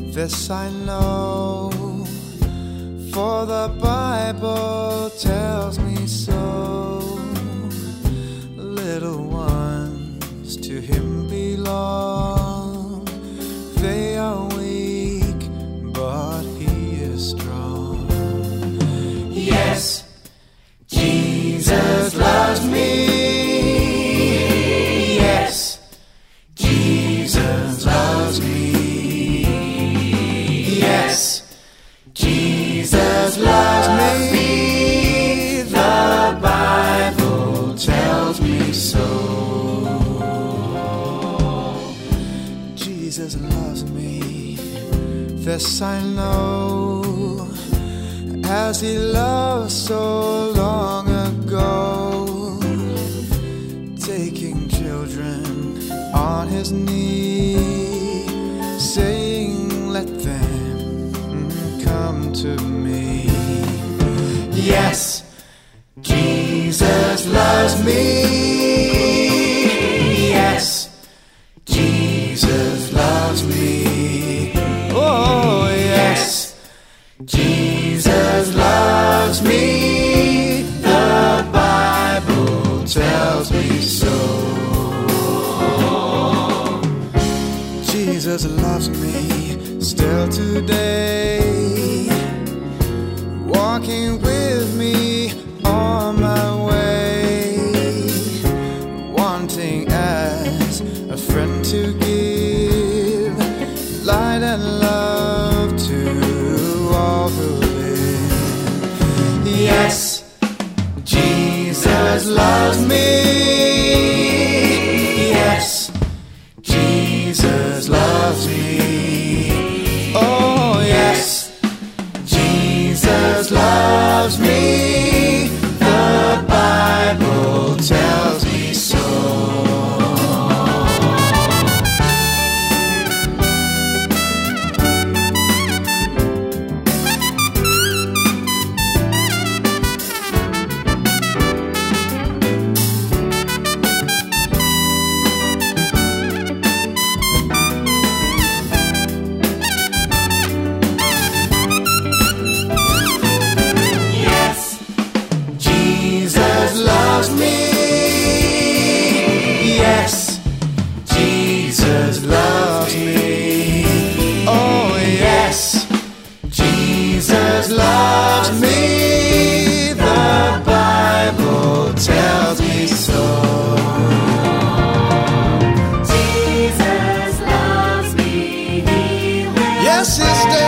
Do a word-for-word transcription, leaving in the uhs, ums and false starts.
This I know, for the Bible tells me so. Little ones to Him belong. They are weak, but He is strong. Yes, Jesus loves me. Yes, Jesus loves me. Yes, Jesus loves me. The Bible tells me so. Jesus loves me. This I know, as He loved so long ago, taking children on His knee, saying, let them come to me. Yes, Jesus loves me. Yes, Jesus loves me. Oh, yes, Jesus loves me. The Bible tells me so. Jesus loves me still today, walking with me on my way, wanting as a friend to give light and love to all who live. Yes, Jesus loves me. Yes, Jesus loves me. Oh yes, Jesus loves me. The Bible tells me so. Loves me. Yes, Jesus loves me. Oh yes, Jesus loves me. The Bible tells me so. Jesus loves me. He will yes, sister.